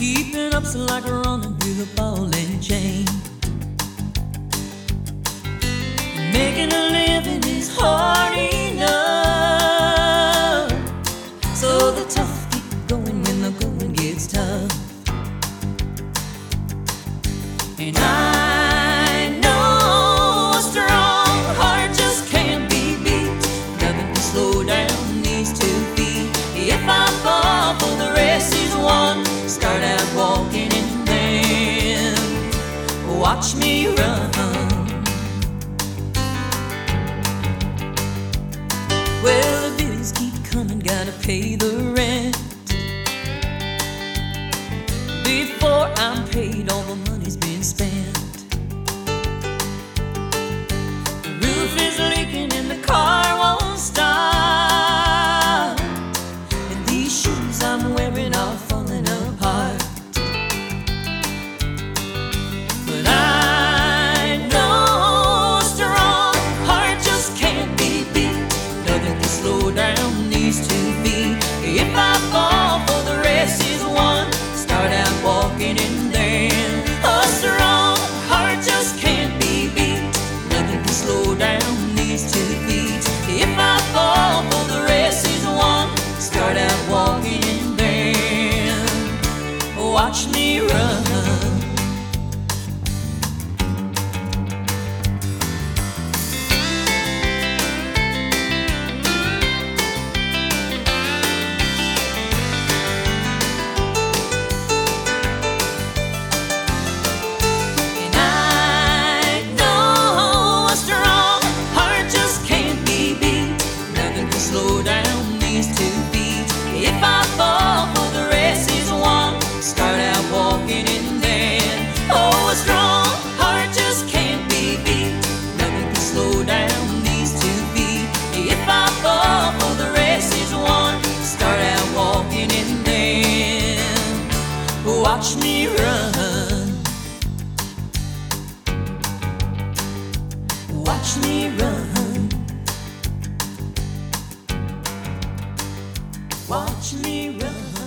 Keeping up's like running with a ball and chain. Making a living is hard enough, so the tough keep going when the going gets tough. And I know a strong heart just can't be beat. Nothing can slow down these 2 feet. If I fall, for the rest is won. Start out walking and then watch me run. Well, the bills keep coming, gotta pay the rent. Before I'm paid, all the money's been spent. The roof is leaking and the car won't start, and these shoes I'm wearing are falling apart. But I know a strong heart just can't be beat. Nothing can slow down these 2 feet. If I fall, for the rest is won. Start out walking and then a strong heart just can't be beat. Nothing can slow down these 2 feet. If I fall, for the rest is won. Start out walking and then watch me run. Slow down these 2 feet. If I fall, for the rest is won. Start out walking and then oh, a strong heart just can't be beat. Nothing can slow down these 2 feet. If I fall, for the rest is won. Start out walking and then watch me run. Watch me run. Watch me run.